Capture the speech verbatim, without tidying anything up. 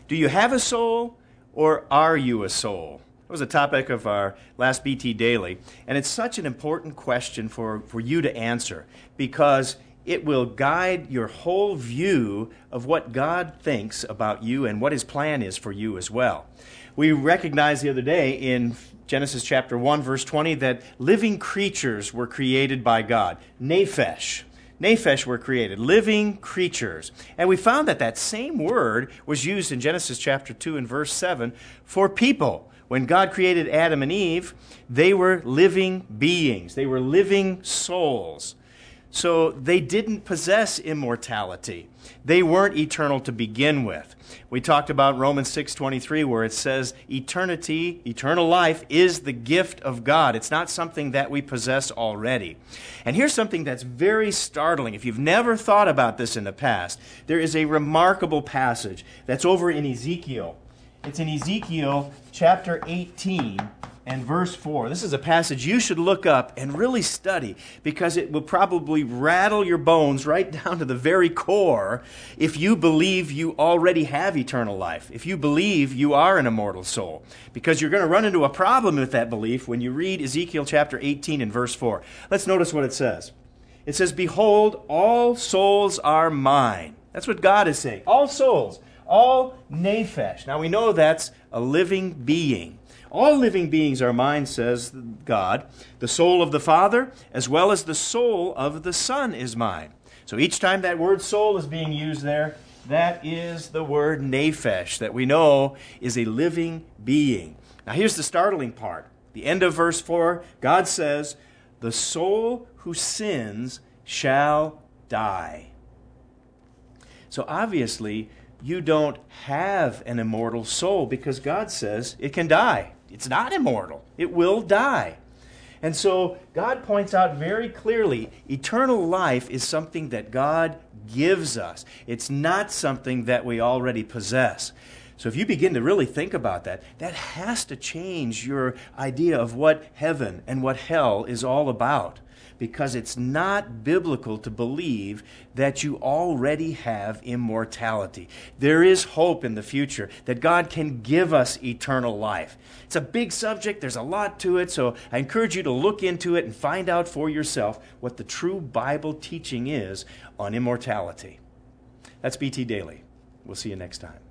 Do you have a soul, or are you a soul? That was the topic of our last B T Daily, and it's such an important question for, for you to answer because it will guide your whole view of what God thinks about you and what His plan is for you as well. We recognized the other day in Genesis chapter one, verse twenty, that living creatures were created by God. Nephesh. Nephesh were created, living creatures. And we found that that same word was used in Genesis chapter two and verse seven for people. When God created Adam and Eve, they were living beings. They were living souls. So they didn't possess immortality. They weren't eternal to begin with. We talked about Romans six twenty-three where it says eternity, eternal life is the gift of God. It's not something that we possess already. And here's something that's very startling. If you've never thought about this in the past, there is a remarkable passage that's over in Ezekiel. It's in Ezekiel chapter eighteen and verse four. This is a passage you should look up and really study because it will probably rattle your bones right down to the very core if you believe you already have eternal life, if you believe you are an immortal soul. Because you're going to run into a problem with that belief when you read Ezekiel chapter eighteen and verse four. Let's notice what it says. It says, "Behold, all souls are mine." That's what God is saying. All souls. All nephesh. Now we know that's a living being. All living beings are mine, says God. The soul of the Father, as well as the soul of the Son, is mine. So each time that word soul is being used there, that is the word nephesh, that we know is a living being. Now here's the startling part. The end of verse four, God says, "The soul who sins shall die." So obviously, you don't have an immortal soul because God says it can die. It's not immortal. It will die. And so God points out very clearly, eternal life is something that God gives us. It's not something that we already possess. So if you begin to really think about that, that has to change your idea of what heaven and what hell is all about. Because it's not biblical to believe that you already have immortality. There is hope in the future that God can give us eternal life. It's a big subject. There's a lot to it. So I encourage you to look into it and find out for yourself what the true Bible teaching is on immortality. That's B T Daily. We'll see you next time.